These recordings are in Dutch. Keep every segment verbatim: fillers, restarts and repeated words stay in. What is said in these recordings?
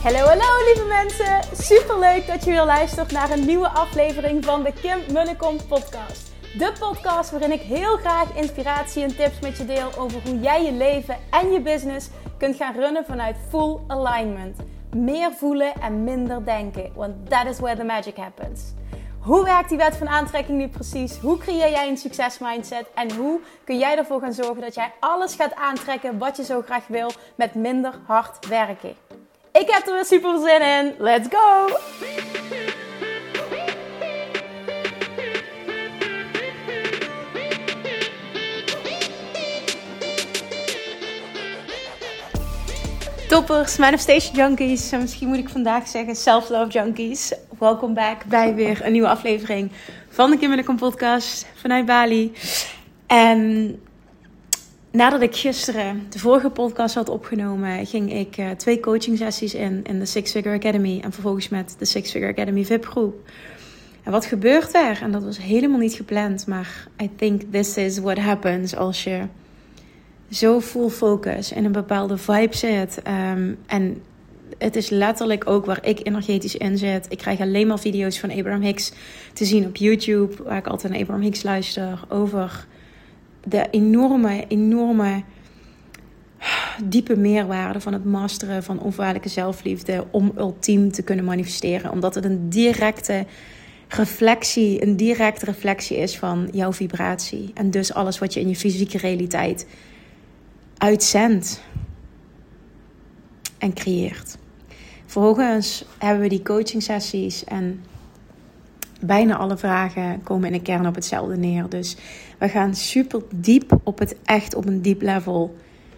Hallo, hallo lieve mensen. Superleuk dat je weer luistert naar een nieuwe aflevering van de Kim Munnekom podcast. De podcast waarin ik heel graag inspiratie en tips met je deel over hoe jij je leven en je business kunt gaan runnen vanuit full alignment. Meer voelen en minder denken, want that is where the magic happens. Hoe werkt die wet van aantrekking nu precies? Hoe creëer jij een succesmindset? En hoe kun jij ervoor gaan zorgen dat jij alles gaat aantrekken wat je zo graag wil met minder hard werken? Ik heb er weer super zin in. Let's go! Toppers, manifestation junkies. Misschien moet ik vandaag zeggen self-love junkies. Welkom back bij weer een nieuwe aflevering van de Kim Munnekom podcast vanuit Bali. En nadat ik gisteren de vorige podcast had opgenomen, ging ik uh, twee coaching sessies in in de Six Figure Academy en vervolgens met de Six Figure Academy V I P-groep. En wat gebeurt er? En dat was helemaal niet gepland, maar I think this is what happens als je zo full focus in een bepaalde vibe zit. Um, en het is letterlijk ook waar ik energetisch in zit. Ik krijg alleen maar video's van Abraham Hicks te zien op YouTube, waar ik altijd naar Abraham Hicks luister, over de enorme, enorme diepe meerwaarde van het masteren van onvoorwaardelijke zelfliefde om ultiem te kunnen manifesteren. Omdat het een directe reflectie, een directe reflectie is van jouw vibratie. En dus alles wat je in je fysieke realiteit uitzendt en creëert. Vervolgens hebben we die coaching sessies en bijna alle vragen komen in de kern op hetzelfde neer. Dus we gaan super diep op het echt op een diep level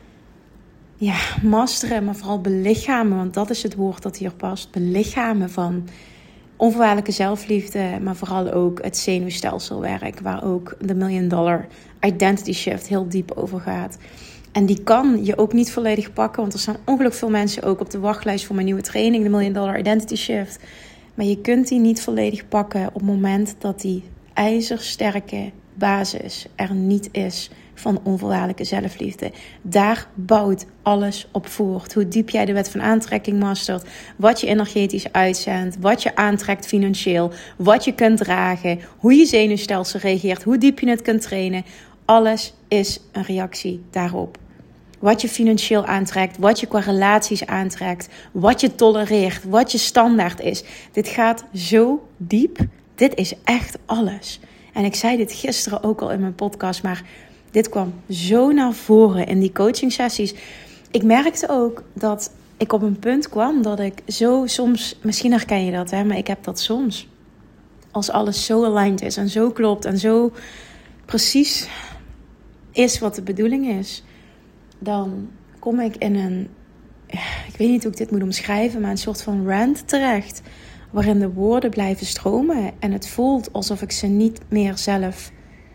ja, masteren, maar vooral belichamen, want dat is het woord dat hier past. Belichamen van onvoorwaardelijke zelfliefde, maar vooral ook het zenuwstelselwerk, waar ook de Million Dollar Identity Shift heel diep over gaat. En die kan je ook niet volledig pakken, want er staan ongelooflijk veel mensen ook op de wachtlijst voor mijn nieuwe training, de Million Dollar Identity Shift. Maar je kunt die niet volledig pakken op het moment dat die ijzersterke basis er niet is van onvoorwaardelijke zelfliefde. Daar bouwt alles op voort. Hoe diep jij de wet van aantrekking mastert, wat je energetisch uitzendt, wat je aantrekt financieel, wat je kunt dragen, hoe je zenuwstelsel reageert, hoe diep je het kunt trainen. Alles is een reactie daarop. Wat je financieel aantrekt, wat je qua relaties aantrekt, wat je tolereert, wat je standaard is. Dit gaat zo diep. Dit is echt alles. En ik zei dit gisteren ook al in mijn podcast, maar dit kwam zo naar voren in die coaching sessies. Ik merkte ook dat ik op een punt kwam dat ik zo soms, misschien herken je dat, hè, maar ik heb dat soms. Als alles zo aligned is en zo klopt en zo precies is wat de bedoeling is, dan kom ik in een, ik weet niet hoe ik dit moet omschrijven, maar een soort van rant terecht, waarin de woorden blijven stromen en het voelt alsof ik ze niet meer zelf,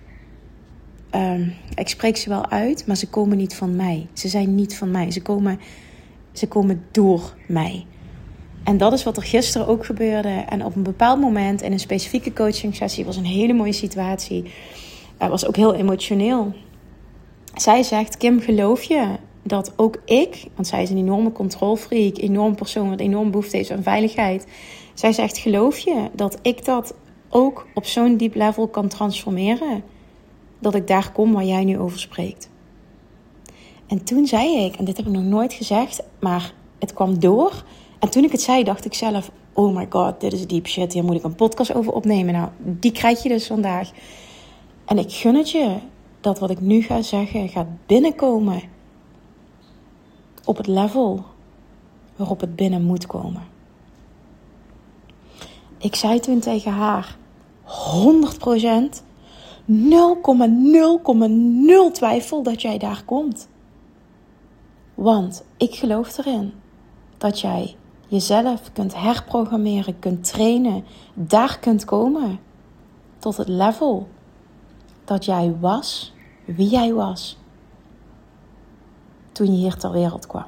um, ik spreek ze wel uit, maar ze komen niet van mij. Ze zijn niet van mij. Ze komen, ze komen door mij. En dat is wat er gisteren ook gebeurde. En op een bepaald moment in een specifieke coaching sessie, was een hele mooie situatie. Het was ook heel emotioneel. Zij zegt, Kim, geloof je dat ook ik, want zij is een enorme controlfreak, enorm persoon met enorm behoefte heeft aan veiligheid. Zij zegt, geloof je dat ik dat ook op zo'n diep level kan transformeren? Dat ik daar kom waar jij nu over spreekt. En toen zei ik, en dit heb ik nog nooit gezegd, maar het kwam door. En toen ik het zei, dacht ik zelf, oh my god, dit is deep shit. Hier moet ik een podcast over opnemen. Nou, die krijg je dus vandaag. En ik gun het je dat wat ik nu ga zeggen gaat binnenkomen op het level waarop het binnen moet komen. Ik zei toen tegen haar, honderd procent, nul komma nul komma nul twijfel dat jij daar komt. Want ik geloof erin dat jij jezelf kunt herprogrammeren, kunt trainen, daar kunt komen tot het level dat jij was wie jij was toen je hier ter wereld kwam.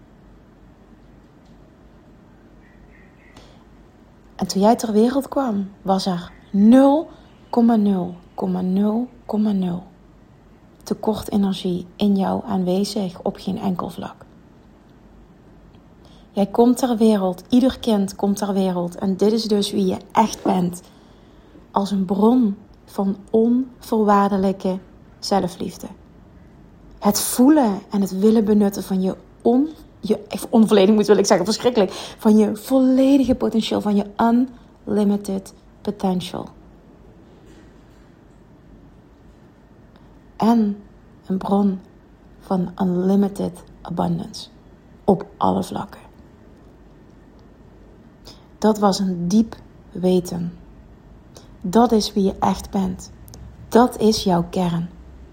En toen jij ter wereld kwam, was er nul komma nul komma nul komma nul tekort energie in jou aanwezig op geen enkel vlak. Jij komt ter wereld, ieder kind komt ter wereld. En dit is dus wie je echt bent. Als een bron van onvoorwaardelijke zelfliefde. Het voelen en het willen benutten van je, on, je onvolledig moet wil ik zeggen, verschrikkelijk. Van je volledige potentieel, van je unlimited potential. En een bron van unlimited abundance. Op alle vlakken. Dat was een diep weten. Dat is wie je echt bent. Dat is jouw kern.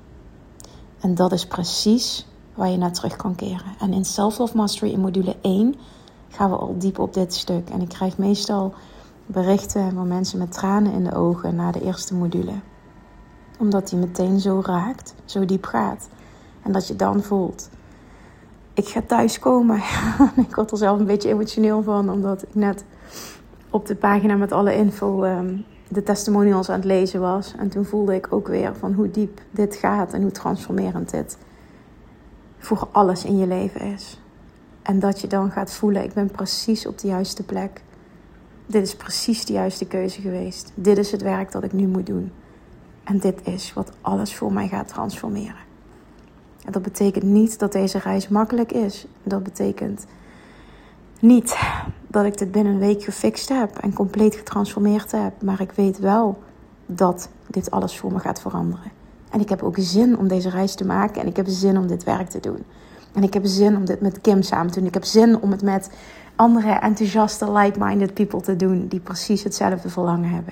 En dat is precies waar je naar terug kan keren. En in Self-Love Mastery in module één gaan we al diep op dit stuk. En ik krijg meestal berichten van mensen met tranen in de ogen na de eerste module. Omdat die meteen zo raakt, zo diep gaat. En dat je dan voelt, ik ga thuiskomen. Ik word er zelf een beetje emotioneel van, omdat ik net op de pagina met alle info um, de testimonials aan het lezen was. En toen voelde ik ook weer van hoe diep dit gaat en hoe transformerend dit voor alles in je leven is. En dat je dan gaat voelen, ik ben precies op de juiste plek. Dit is precies de juiste keuze geweest. Dit is het werk dat ik nu moet doen. En dit is wat alles voor mij gaat transformeren. En dat betekent niet dat deze reis makkelijk is. Dat betekent niet dat ik dit binnen een week gefixt heb en compleet getransformeerd heb. Maar ik weet wel dat dit alles voor me gaat veranderen. En ik heb ook zin om deze reis te maken. En ik heb zin om dit werk te doen. En ik heb zin om dit met Kim samen te doen. Ik heb zin om het met andere enthousiaste, like-minded people te doen. Die precies hetzelfde verlangen hebben.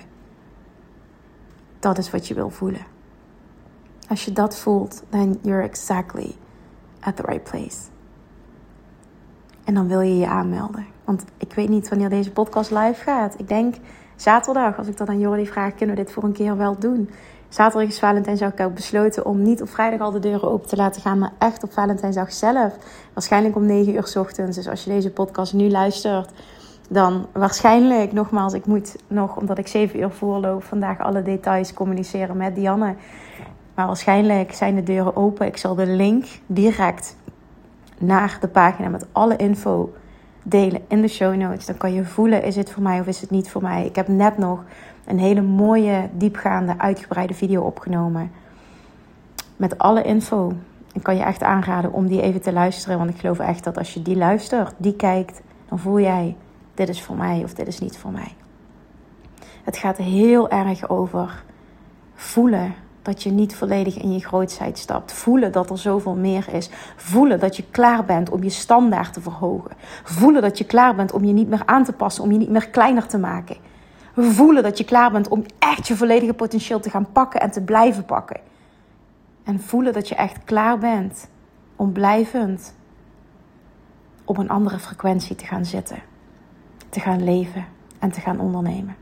Dat is wat je wil voelen. Als je dat voelt, then you're exactly at the right place. En dan wil je je aanmelden. Want ik weet niet wanneer deze podcast live gaat. Ik denk zaterdag, als ik dat aan Jordi vraag, kunnen we dit voor een keer wel doen. Zaterdag is Valentijnsdag. Ik heb besloten om niet op vrijdag al de deuren open te laten gaan, maar echt op Valentijnsdag zelf. Waarschijnlijk om negen uur 's ochtends. Dus als je deze podcast nu luistert, dan waarschijnlijk, nogmaals, ik moet nog, omdat ik zeven uur voorloop, vandaag alle details communiceren met Dianne. Maar waarschijnlijk zijn de deuren open. Ik zal de link direct naar de pagina met alle info delen in de show notes. Dan kan je voelen, is het voor mij of is het niet voor mij. Ik heb net nog een hele mooie, diepgaande, uitgebreide video opgenomen. Met alle info. Ik kan je echt aanraden om die even te luisteren. Want ik geloof echt dat als je die luistert, die kijkt, dan voel jij, dit is voor mij of dit is niet voor mij. Het gaat heel erg over voelen dat je niet volledig in je grootheid stapt. Voelen dat er zoveel meer is. Voelen dat je klaar bent om je standaard te verhogen. Voelen dat je klaar bent om je niet meer aan te passen. Om je niet meer kleiner te maken. Voelen dat je klaar bent om echt je volledige potentieel te gaan pakken en te blijven pakken. En voelen dat je echt klaar bent om blijvend op een andere frequentie te gaan zitten. Te gaan leven en te gaan ondernemen.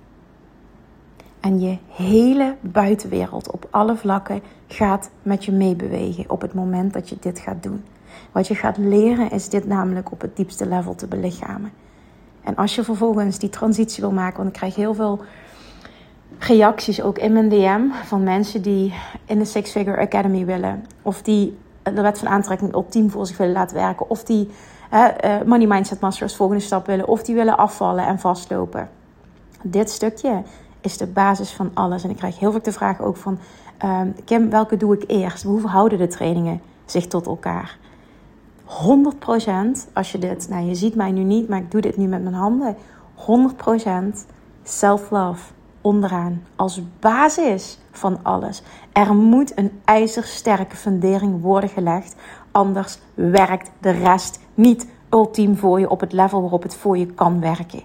En je hele buitenwereld op alle vlakken gaat met je meebewegen op het moment dat je dit gaat doen. Wat je gaat leren is dit namelijk op het diepste level te belichamen. En als je vervolgens die transitie wil maken, want ik krijg heel veel reacties ook in mijn D M van mensen die in de Six Figure Academy willen. Of die de wet van aantrekking ultiem voor zich willen laten werken. Of die uh, Money Mindset Master als volgende stap willen. Of die willen afvallen en vastlopen. Dit stukje is de basis van alles. En ik krijg heel vaak de vraag ook van, uh, Kim, welke doe ik eerst? Hoe verhouden de trainingen zich tot elkaar? honderd procent, als je dit, nou je ziet mij nu niet, maar ik doe dit nu met mijn handen. honderd procent self-love onderaan. Als basis van alles. Er moet een ijzersterke fundering worden gelegd. Anders werkt de rest niet ultiem voor je op het level waarop het voor je kan werken.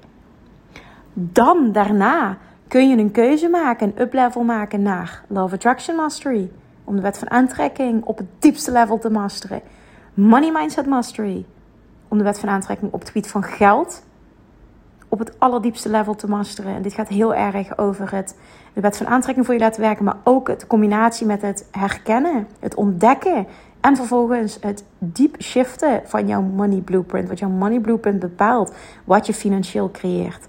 Dan daarna kun je een keuze maken, een up-level maken naar Love Attraction Mastery. Om de wet van aantrekking op het diepste level te masteren. Money Mindset Mastery. Om de wet van aantrekking op het gebied van geld op het allerdiepste level te masteren. En dit gaat heel erg over het, de wet van aantrekking voor je laten werken. Maar ook de combinatie met het herkennen, het ontdekken. En vervolgens het diep shiften van jouw money blueprint. Wat jouw money blueprint bepaalt. Wat je financieel creëert.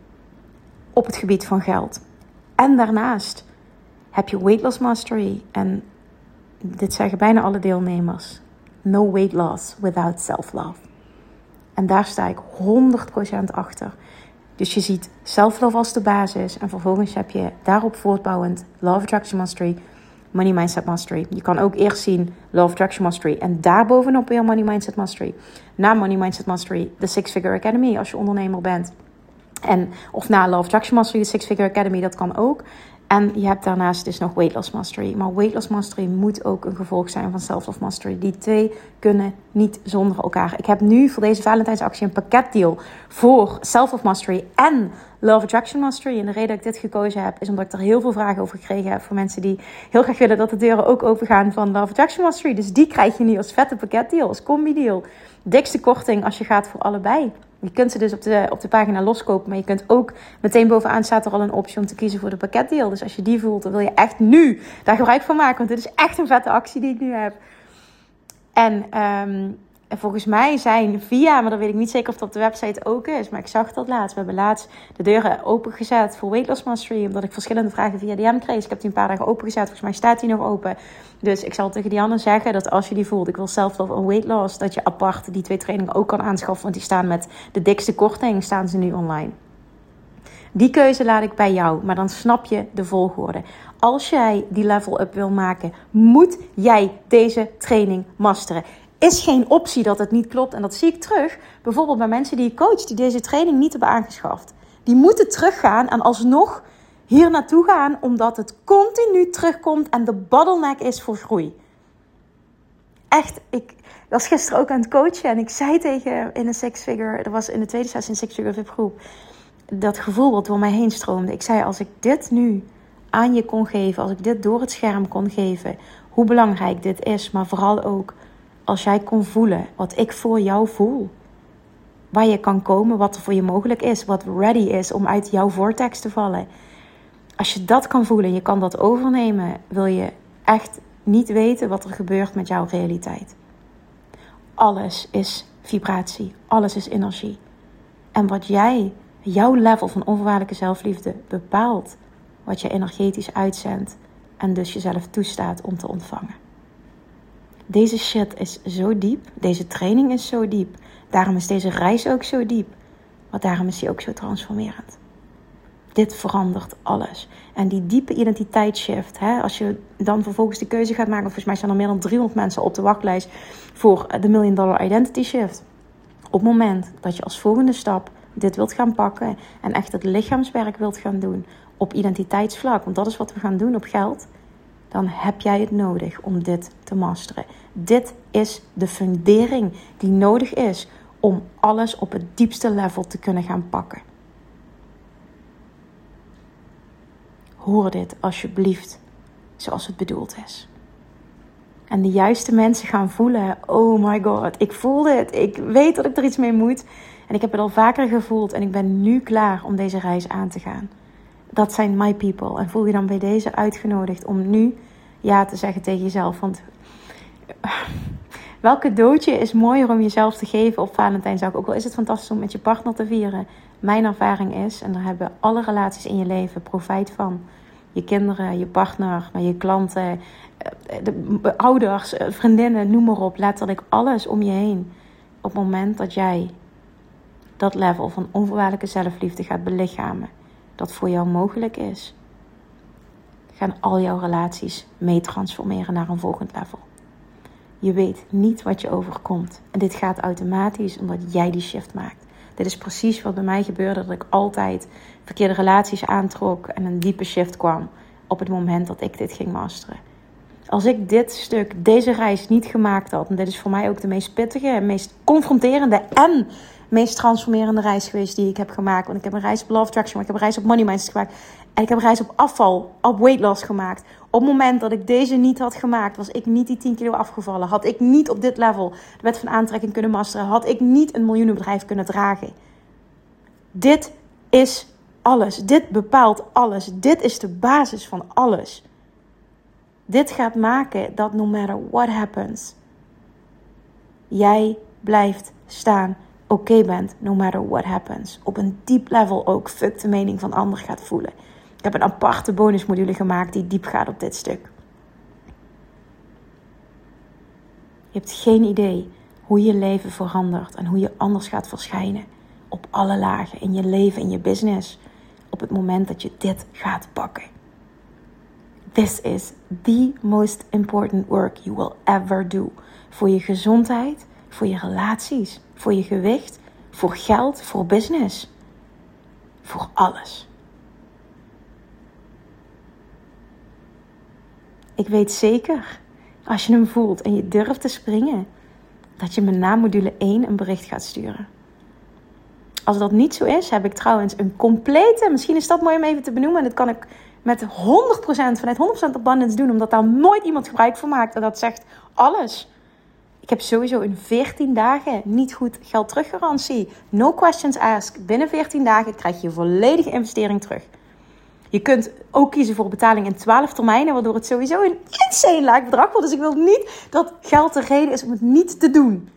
Op het gebied van geld. En daarnaast heb je Weight Loss Mastery. En dit zeggen bijna alle deelnemers. No weight loss without self-love. En daar sta ik honderd procent achter. Dus je ziet self-love als de basis. En vervolgens heb je daarop voortbouwend Law of Attraction Mastery, Money Mindset Mastery. Je kan ook eerst zien Law of Attraction Mastery en daarbovenop weer Money Mindset Mastery. Na Money Mindset Mastery de Six Figure Academy als je ondernemer bent. En, of na Law of Attraction Mastery de Six Figure Academy, dat kan ook. En je hebt daarnaast dus nog Weight Loss Mastery. Maar Weight Loss Mastery moet ook een gevolg zijn van Self-Love Mastery. Die twee kunnen niet zonder elkaar. Ik heb nu voor deze Valentijnsactie een pakketdeal voor Self-Love Mastery en Law of Attraction Mastery. En de reden dat ik dit gekozen heb, is omdat ik er heel veel vragen over gekregen heb. Voor mensen die heel graag willen dat de deuren ook open gaan van Law of Attraction Mastery. Dus die krijg je nu als vette pakketdeal, als combi-deal. Dikste korting als je gaat voor allebei. Je kunt ze dus op de, op de pagina loskopen. Maar je kunt ook, meteen bovenaan staat er al een optie om te kiezen voor de pakketdeal. Dus als je die voelt, dan wil je echt nu daar gebruik van maken. Want dit is echt een vette actie die ik nu heb. En um, volgens mij zijn via, maar dan weet ik niet zeker of dat op de website ook is. Maar ik zag dat laatst. We hebben laatst de deuren opengezet voor Weight Loss Mastery. Omdat ik verschillende vragen via D M kreeg. Ik heb die een paar dagen opengezet. Volgens mij staat die nog open. Dus ik zal tegen Dianne zeggen dat als je die voelt, ik wil self-love en weight loss, dat je apart die twee trainingen ook kan aanschaffen. Want die staan met de dikste korting, staan ze nu online. Die keuze laat ik bij jou, maar dan snap je de volgorde. Als jij die level up wil maken, moet jij deze training masteren. Is geen optie dat het niet klopt. En dat zie ik terug, bijvoorbeeld bij mensen die ik coach, die deze training niet hebben aangeschaft. Die moeten teruggaan en alsnog hier naartoe gaan, omdat het continu terugkomt en de bottleneck is voor groei. Echt, ik was gisteren ook aan het coachen en ik zei tegen in een six figure, dat was in de tweede sessie in six figure V I P-groep, dat gevoel wat door mij heen stroomde. Ik zei, als ik dit nu aan je kon geven, als ik dit door het scherm kon geven, hoe belangrijk dit is, maar vooral ook als jij kon voelen wat ik voor jou voel. Waar je kan komen, wat er voor je mogelijk is, wat ready is om uit jouw vortex te vallen. Als je dat kan voelen en je kan dat overnemen, wil je echt niet weten wat er gebeurt met jouw realiteit. Alles is vibratie, alles is energie. En wat jij, jouw level van onvoorwaardelijke zelfliefde bepaalt wat je energetisch uitzendt en dus jezelf toestaat om te ontvangen. Deze shit is zo diep, deze training is zo diep, daarom is deze reis ook zo diep, maar daarom is die ook zo transformerend. Dit verandert alles. En die diepe identiteitsshift, hè, als je dan vervolgens de keuze gaat maken, volgens mij staan er meer dan driehonderd mensen op de wachtlijst voor de Million Dollar Identity Shift. Op het moment dat je als volgende stap dit wilt gaan pakken en echt het lichaamswerk wilt gaan doen op identiteitsvlak, want dat is wat we gaan doen op geld, dan heb jij het nodig om dit te masteren. Dit is de fundering die nodig is om alles op het diepste level te kunnen gaan pakken. Hoor dit alsjeblieft zoals het bedoeld is. En de juiste mensen gaan voelen, oh my god, ik voel dit. Ik weet dat ik er iets mee moet. En ik heb het al vaker gevoeld en ik ben nu klaar om deze reis aan te gaan. Dat zijn my people. En voel je dan bij deze uitgenodigd om nu ja te zeggen tegen jezelf. Want welk cadeautje is mooier om jezelf te geven op Valentijnsdag? Ook al is het fantastisch om met je partner te vieren. Mijn ervaring is, en daar hebben alle relaties in je leven profijt van. Je kinderen, je partner, maar je klanten, de ouders, vriendinnen, noem maar op. Letterlijk alles om je heen. Op het moment dat jij dat level van onvoorwaardelijke zelfliefde gaat belichamen, dat voor jou mogelijk is, gaan al jouw relaties mee transformeren naar een volgend level. Je weet niet wat je overkomt. En dit gaat automatisch omdat jij die shift maakt. Dit is precies wat bij mij gebeurde, dat ik altijd verkeerde relaties aantrok en een diepe shift kwam op het moment dat ik dit ging masteren. Als ik dit stuk, deze reis niet gemaakt had, en dit is voor mij ook de meest pittige, meest confronterende en meest transformerende reis geweest die ik heb gemaakt. Want ik heb een reis op Law of Attraction, maar ik heb een reis op Money Mindset gemaakt. En ik heb een reis op afval, op weight loss gemaakt. Op het moment dat ik deze niet had gemaakt, was ik niet die tien kilo afgevallen. Had ik niet op dit level de wet van aantrekking kunnen masteren. Had ik niet een miljoenenbedrijf kunnen dragen. Dit is alles. Dit bepaalt alles. Dit is de basis van alles. Dit gaat maken dat no matter what happens, jij blijft staan, oké okay bent, no matter what happens. Op een diep level ook fuck de mening van anderen gaat voelen. Ik heb een aparte bonusmodule gemaakt die diep gaat op dit stuk. Je hebt geen idee hoe je leven verandert en hoe je anders gaat verschijnen. Op alle lagen in je leven, in je business. Op het moment dat je dit gaat pakken. This is the most important work you will ever do. Voor je gezondheid, voor je relaties, voor je gewicht, voor geld, voor business. Voor alles. Ik weet zeker, als je hem voelt en je durft te springen, dat je me na module één een bericht gaat sturen. Als dat niet zo is, heb ik trouwens een complete, misschien is dat mooi om even te benoemen, en dat kan ik met honderd procent, vanuit honderd procent abundance doen, omdat daar nooit iemand gebruik van maakt. En dat zegt alles. Ik heb sowieso in veertien dagen niet goed geld teruggarantie. No questions asked. Binnen veertien dagen krijg je je volledige investering terug. Je kunt ook kiezen voor betaling in twaalf termijnen, waardoor het sowieso een insane laag bedrag wordt. Dus ik wil niet dat geld de reden is om het niet te doen.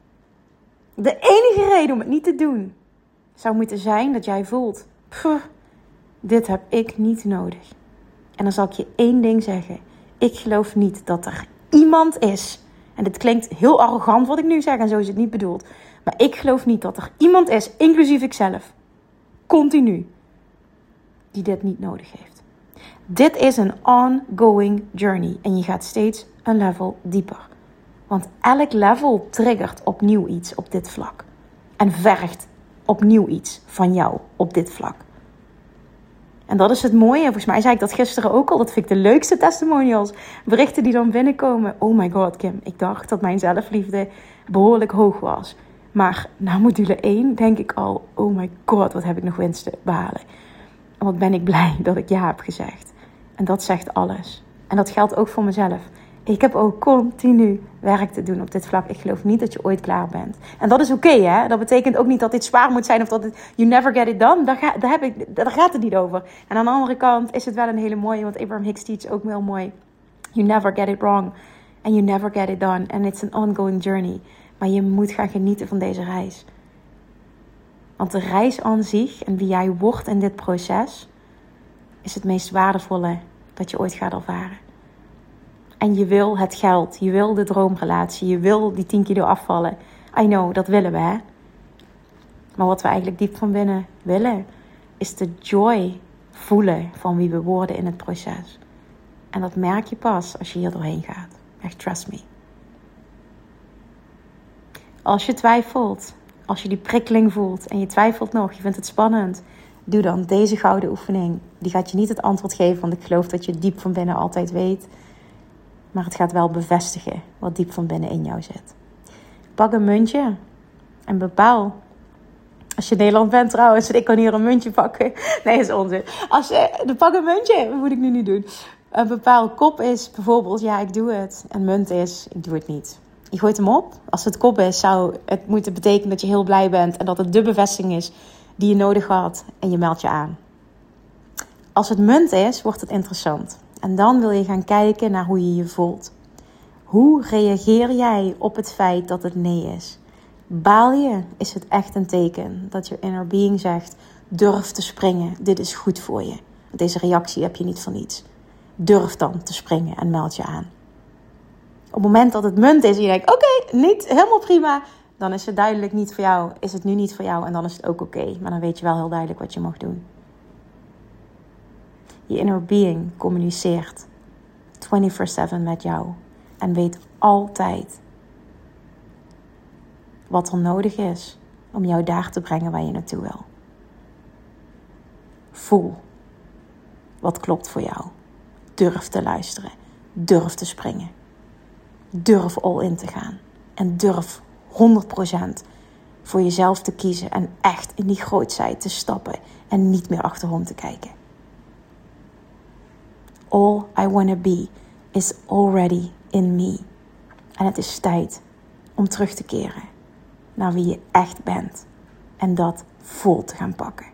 De enige reden om het niet te doen zou moeten zijn dat jij voelt, pff, dit heb ik niet nodig. En dan zal ik je één ding zeggen. Ik geloof niet dat er iemand is, en dit klinkt heel arrogant wat ik nu zeg en zo is het niet bedoeld, maar ik geloof niet dat er iemand is, inclusief ikzelf, continu, die dit niet nodig heeft. Dit is een ongoing journey en je gaat steeds een level dieper. Want elk level triggert opnieuw iets op dit vlak. En vergt opnieuw iets van jou op dit vlak. En dat is het mooie. Volgens mij zei ik dat gisteren ook al. Dat vind ik de leukste testimonials. Berichten die dan binnenkomen. Oh my god, Kim. Ik dacht dat mijn zelfliefde behoorlijk hoog was. Maar na module één denk ik al, oh my god, wat heb ik nog winst te behalen. En wat ben ik blij dat ik ja heb gezegd. En dat zegt alles. En dat geldt ook voor mezelf. Ik heb ook continu werk te doen op dit vlak. Ik geloof niet dat je ooit klaar bent. En dat is oké, okay, hè. Dat betekent ook niet dat dit zwaar moet zijn of dat het you never get it done. Daar, ga, daar, heb ik, daar gaat het niet over. En aan de andere kant is het wel een hele mooie, want Abraham Hicks teach ook heel mooi. You never get it wrong. And you never get it done. And it's an ongoing journey. Maar je moet gaan genieten van deze reis. Want de reis aan zich en wie jij wordt in dit proces is het meest waardevolle dat je ooit gaat ervaren. En je wil het geld, je wil de droomrelatie, je wil die tien kilo afvallen. I know, dat willen we, hè. Maar wat we eigenlijk diep van binnen willen, is de joy voelen van wie we worden in het proces. En dat merk je pas als je hier doorheen gaat. Echt, trust me. Als je twijfelt, als je die prikkeling voelt en je twijfelt nog, je vindt het spannend, doe dan deze gouden oefening. Die gaat je niet het antwoord geven, want ik geloof dat je diep van binnen altijd weet. Maar het gaat wel bevestigen wat diep van binnen in jou zit. Pak een muntje en bepaal. Als je in Nederland bent trouwens, ik kan hier een muntje pakken. Nee, dat is onzin. Als je, pak een muntje, wat moet ik nu niet doen? Een bepaal kop is bijvoorbeeld, ja, ik doe het. En munt is, ik doe het niet. Je gooit hem op. Als het kop is, zou het moeten betekenen dat je heel blij bent. En dat het de bevestiging is die je nodig had. En je meldt je aan. Als het munt is, wordt het interessant. En dan wil je gaan kijken naar hoe je je voelt. Hoe reageer jij op het feit dat het nee is? Baal je? Is het echt een teken dat je inner being zegt, durf te springen, dit is goed voor je. Deze reactie heb je niet voor niets. Durf dan te springen en meld je aan. Op het moment dat het munt is en je denkt, oké, okay, niet helemaal prima, dan is het duidelijk niet voor jou. Is het nu niet voor jou en dan is het ook oké. Okay. Maar dan weet je wel heel duidelijk wat je mag doen. Je inner being communiceert vierentwintig zeven met jou. En weet altijd wat er nodig is om jou daar te brengen waar je naartoe wil. Voel wat klopt voor jou. Durf te luisteren. Durf te springen. Durf all in te gaan. En durf honderd procent voor jezelf te kiezen. En echt in die grootheid te stappen. En niet meer achterom te kijken. All I wanna be is already in me. En het is tijd om terug te keren naar wie je echt bent. En dat vol te gaan pakken.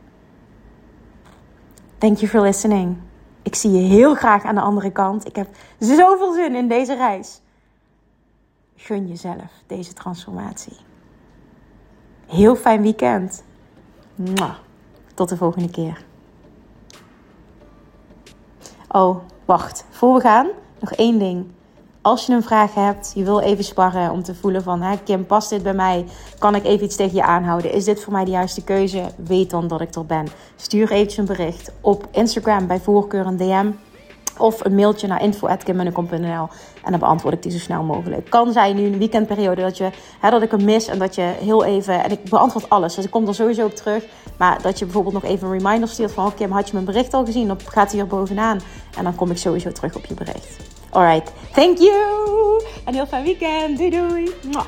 Thank you for listening. Ik zie je heel graag aan de andere kant. Ik heb zoveel zin in deze reis. Gun jezelf deze transformatie. Heel fijn weekend. Mwah. Tot de volgende keer. Oh, wacht. Voor we gaan, nog één ding. als je een vraag hebt, je wil even sparren om te voelen van, hè, Kim, past dit bij mij? Kan ik even iets tegen je aanhouden? Is dit voor mij de juiste keuze? Weet dan dat ik er ben. Stuur eventjes een bericht op Instagram, bij voorkeur een D M. Of een mailtje naar info at kim munnekom punt n l. En dan beantwoord ik die zo snel mogelijk. Kan zijn nu in de weekendperiode dat, je, hè, dat ik hem mis. En dat je heel even... En ik beantwoord alles. Dus ik kom er sowieso op terug. Maar dat je bijvoorbeeld nog even een reminder stuurt van... Oh Kim, had je mijn bericht al gezien? Of gaat hij hier bovenaan? En dan kom ik sowieso terug op je bericht. Alright. Thank you. En heel fijn weekend. Doei doei. Mwah.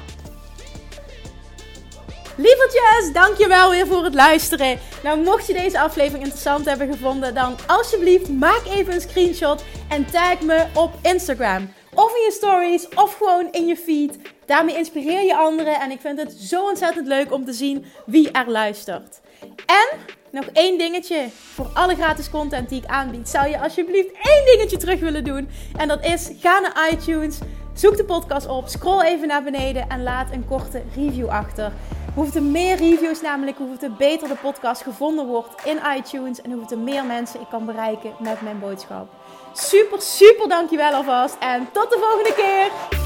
Lievertjes, dankjewel weer voor het luisteren. Nou, mocht je deze aflevering interessant hebben gevonden, dan alsjeblieft maak even een screenshot en tag me op Instagram. Of in je stories, of gewoon in je feed. Daarmee inspireer je anderen en ik vind het zo ontzettend leuk om te zien wie er luistert. En nog één dingetje. Voor alle gratis content die ik aanbied, zou je alsjeblieft één dingetje terug willen doen. En dat is, ga naar iTunes, zoek de podcast op, scroll even naar beneden en laat een korte review achter. Hoeveel er meer reviews namelijk, hoeveel er beter de podcast gevonden wordt in iTunes. En hoeveel er meer mensen ik kan bereiken met mijn boodschap. Super, super dankjewel alvast. En tot de volgende keer.